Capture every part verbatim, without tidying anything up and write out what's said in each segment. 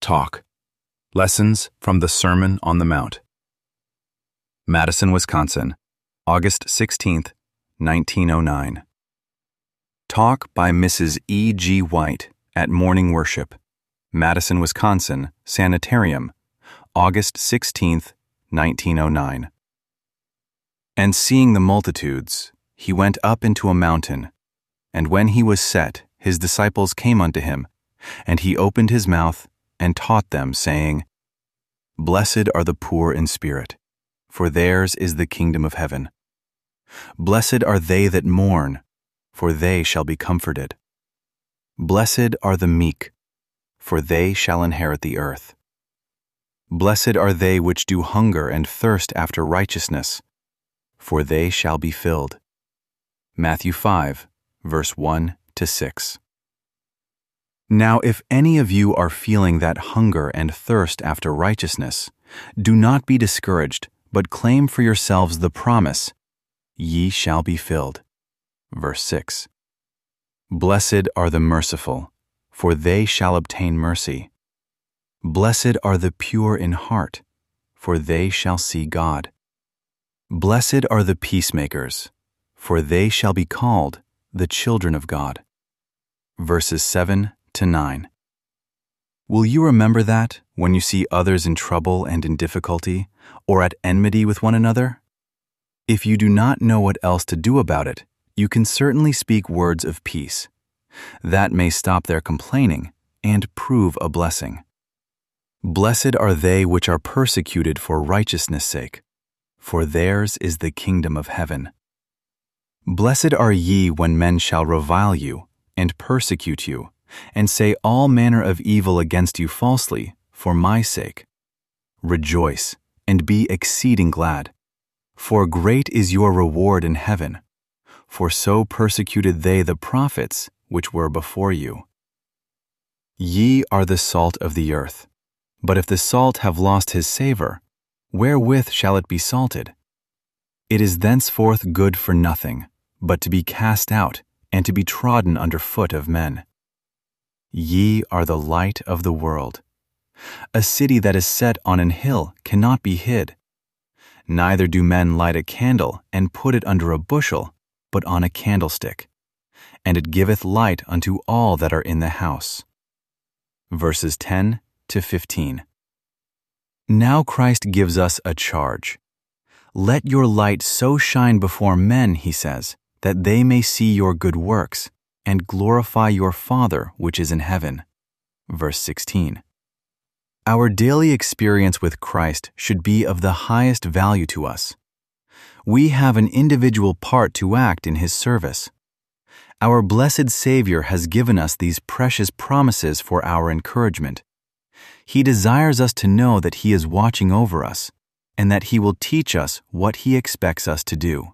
Talk. Lessons from the Sermon on the Mount. Madison, Wisconsin, August sixteenth, nineteen oh nine. Talk by Missus E G White at Morning Worship, Madison, Wisconsin, Sanitarium, August sixteenth, nineteen oh nine. And seeing the multitudes, he went up into a mountain, and when he was set, his disciples came unto him, and he opened his mouth and taught them, saying, Blessed are the poor in spirit, for theirs is the kingdom of heaven. Blessed are they that mourn, for they shall be comforted. Blessed are the meek, for they shall inherit the earth. Blessed are they which do hunger and thirst after righteousness, for they shall be filled. Matthew five, verse one to six. Now if any of you are feeling that hunger and thirst after righteousness, do not be discouraged, but claim for yourselves the promise, Ye shall be filled. Verse six. Blessed are the merciful, for they shall obtain mercy. Blessed are the pure in heart, for they shall see God. Blessed are the peacemakers, for they shall be called the children of God. Verses seven to nine. Will you remember that when you see others in trouble and in difficulty, or at enmity with one another? If you do not know what else to do about it, you can certainly speak words of peace. That may stop their complaining and prove a blessing. Blessed are they which are persecuted for righteousness' sake, for theirs is the kingdom of heaven. Blessed are ye when men shall revile you, and persecute you, and say all manner of evil against you falsely, for my sake. Rejoice, and be exceeding glad, for great is your reward in heaven, for so persecuted they the prophets which were before you. Ye are the salt of the earth, but if the salt have lost his savor, wherewith shall it be salted? It is thenceforth good for nothing, but to be cast out, and to be trodden under foot of men. Ye are the light of the world. A city that is set on an hill cannot be hid. Neither do men light a candle and put it under a bushel, but on a candlestick, and it giveth light unto all that are in the house. Verses ten to fifteen. Now Christ gives us a charge. Let your light so shine before men, he says, that they may see your good works, and glorify your Father which is in heaven. Verse sixteen. Our daily experience with Christ should be of the highest value to us. We have an individual part to act in His service. Our blessed Savior has given us these precious promises for our encouragement. He desires us to know that He is watching over us, and that He will teach us what He expects us to do.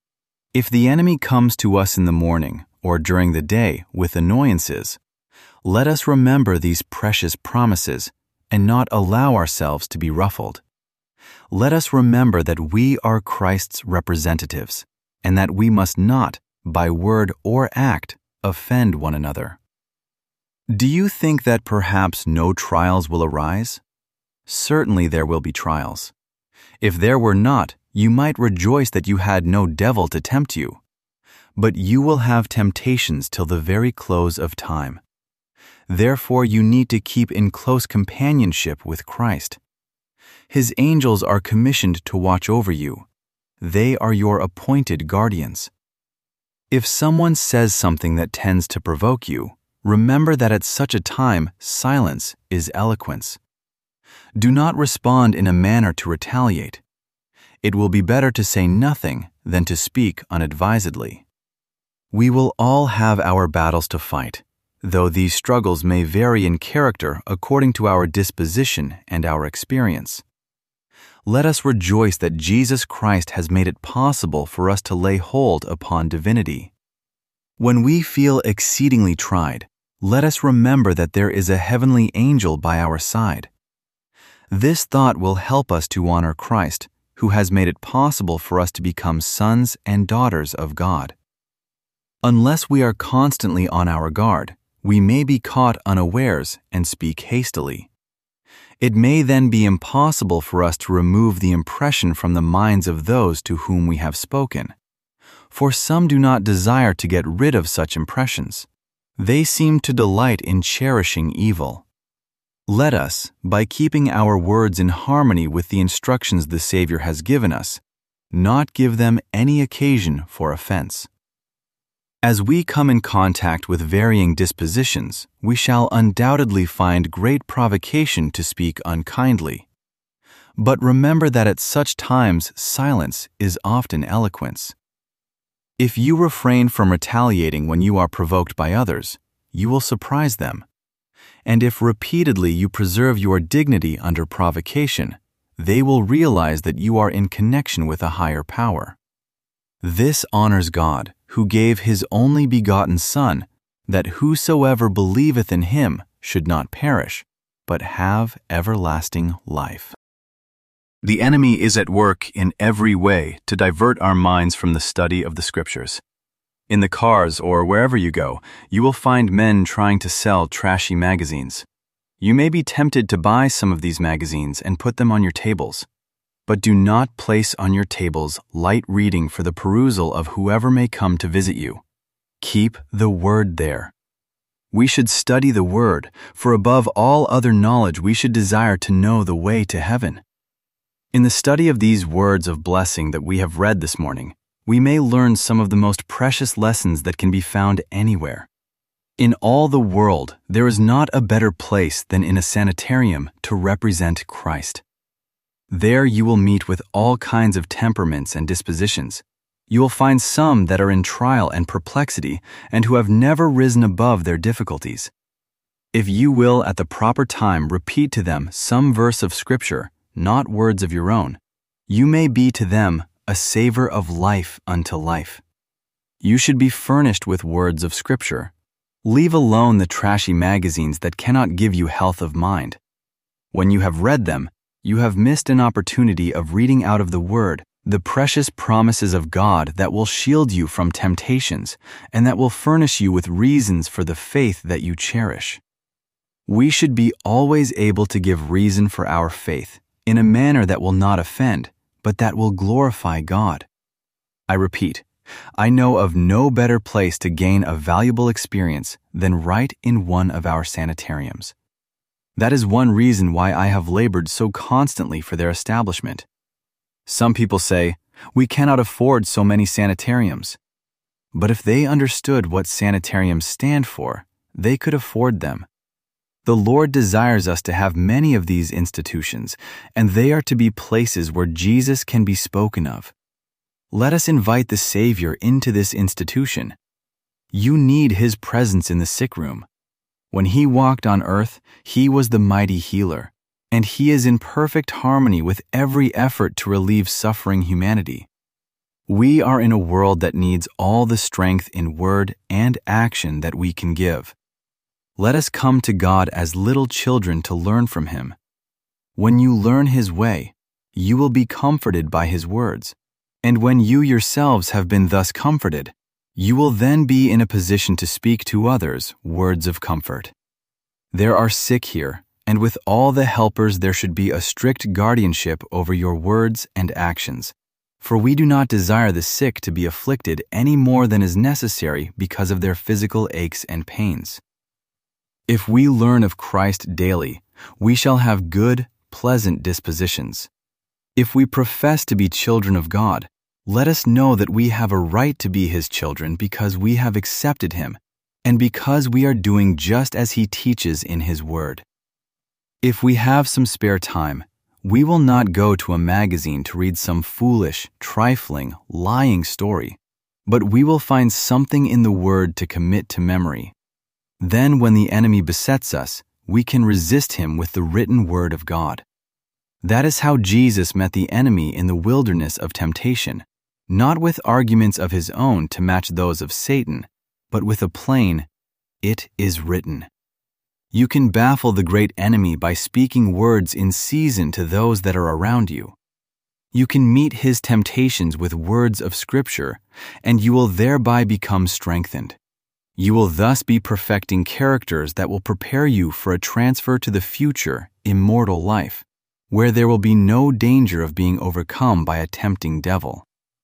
If the enemy comes to us in the morning or during the day with annoyances, let us remember these precious promises and not allow ourselves to be ruffled. Let us remember that we are Christ's representatives, and that we must not, by word or act, offend one another. Do you think that perhaps no trials will arise? Certainly there will be trials. If there were not, you might rejoice that you had no devil to tempt you. But you will have temptations till the very close of time. Therefore you need to keep in close companionship with Christ. His angels are commissioned to watch over you. They are your appointed guardians. If someone says something that tends to provoke you, remember that at such a time silence is eloquence. Do not respond in a manner to retaliate. It will be better to say nothing than to speak unadvisedly. We will all have our battles to fight, though these struggles may vary in character according to our disposition and our experience. Let us rejoice that Jesus Christ has made it possible for us to lay hold upon divinity. When we feel exceedingly tried, let us remember that there is a heavenly angel by our side. This thought will help us to honor Christ, who has made it possible for us to become sons and daughters of God. Unless we are constantly on our guard, we may be caught unawares and speak hastily. It may then be impossible for us to remove the impression from the minds of those to whom we have spoken. For some do not desire to get rid of such impressions. They seem to delight in cherishing evil. Let us, by keeping our words in harmony with the instructions the Savior has given us, not give them any occasion for offense. As we come in contact with varying dispositions, we shall undoubtedly find great provocation to speak unkindly. But remember that at such times silence is often eloquence. If you refrain from retaliating when you are provoked by others, you will surprise them. And if repeatedly you preserve your dignity under provocation, they will realize that you are in connection with a higher power. This honors God, who gave his only begotten Son, that whosoever believeth in him should not perish, but have everlasting life. The enemy is at work in every way to divert our minds from the study of the Scriptures. In the cars or wherever you go, you will find men trying to sell trashy magazines. You may be tempted to buy some of these magazines and put them on your tables. But do not place on your tables light reading for the perusal of whoever may come to visit you. Keep the Word there. We should study the Word, for above all other knowledge we should desire to know the way to heaven. In the study of these words of blessing that we have read this morning, we may learn some of the most precious lessons that can be found anywhere. In all the world, there is not a better place than in a sanitarium to represent Christ. There you will meet with all kinds of temperaments and dispositions. You will find some that are in trial and perplexity and who have never risen above their difficulties. If you will at the proper time repeat to them some verse of Scripture, not words of your own, you may be to them a savor of life unto life. You should be furnished with words of Scripture. Leave alone the trashy magazines that cannot give you health of mind. When you have read them, you have missed an opportunity of reading out of the Word the precious promises of God that will shield you from temptations and that will furnish you with reasons for the faith that you cherish. We should be always able to give reason for our faith in a manner that will not offend, but that will glorify God. I repeat, I know of no better place to gain a valuable experience than right in one of our sanitariums. That is one reason why I have labored so constantly for their establishment. Some people say, we cannot afford so many sanitariums. But if they understood what sanitariums stand for, they could afford them. The Lord desires us to have many of these institutions, and they are to be places where Jesus can be spoken of. Let us invite the Savior into this institution. You need his presence in the sick room. When he walked on earth, he was the mighty healer, and he is in perfect harmony with every effort to relieve suffering humanity. We are in a world that needs all the strength in word and action that we can give. Let us come to God as little children to learn from him. When you learn his way, you will be comforted by his words, and when you yourselves have been thus comforted, you will then be in a position to speak to others words of comfort. There are sick here, and with all the helpers there should be a strict guardianship over your words and actions, for we do not desire the sick to be afflicted any more than is necessary because of their physical aches and pains. If we learn of Christ daily, we shall have good, pleasant dispositions. If we profess to be children of God, let us know that we have a right to be his children because we have accepted him, and because we are doing just as he teaches in his word. If we have some spare time, we will not go to a magazine to read some foolish, trifling, lying story, but we will find something in the word to commit to memory. Then when the enemy besets us, we can resist him with the written word of God. That is how Jesus met the enemy in the wilderness of temptation, not with arguments of his own to match those of Satan, but with a plain, "It is written." You can baffle the great enemy by speaking words in season to those that are around you. You can meet his temptations with words of Scripture, and you will thereby become strengthened. You will thus be perfecting characters that will prepare you for a transfer to the future, immortal life, where there will be no danger of being overcome by a tempting devil.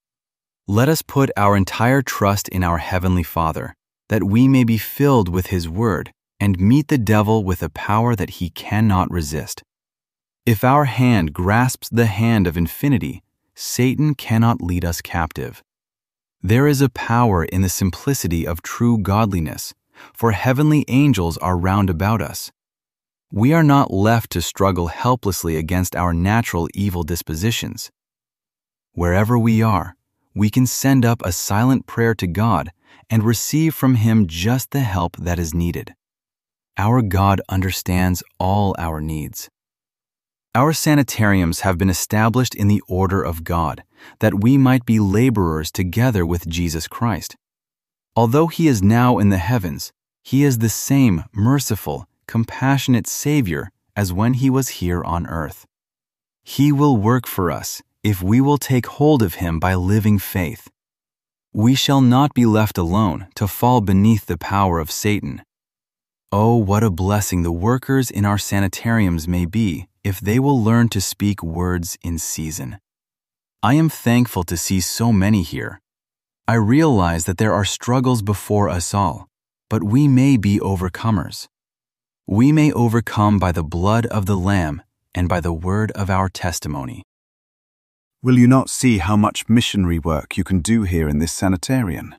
Let us put our entire trust in our Heavenly Father, that we may be filled with His Word and meet the devil with a power that he cannot resist. If our hand grasps the hand of infinity, Satan cannot lead us captive. There is a power in the simplicity of true godliness, for heavenly angels are round about us. We are not left to struggle helplessly against our natural evil dispositions. Wherever we are, we can send up a silent prayer to God and receive from Him just the help that is needed. Our God understands all our needs. Our sanitariums have been established in the order of God, that we might be laborers together with Jesus Christ. Although He is now in the heavens, He is the same merciful, compassionate Savior as when He was here on earth. He will work for us if we will take hold of Him by living faith. We shall not be left alone to fall beneath the power of Satan. Oh, what a blessing the workers in our sanitariums may be if they will learn to speak words in season. I am thankful to see so many here. I realize that there are struggles before us all, but we may be overcomers. We may overcome by the blood of the Lamb and by the word of our testimony. Will you not see how much missionary work you can do here in this sanitarium?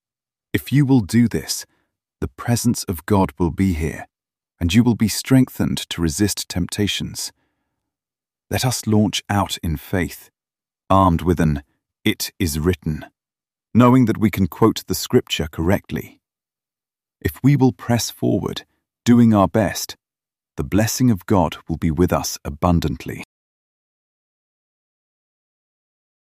If you will do this, the presence of God will be here, and you will be strengthened to resist temptations. Let us launch out in faith, armed with an "it is written," knowing that we can quote the scripture correctly. If we will press forward, doing our best, the blessing of God will be with us abundantly.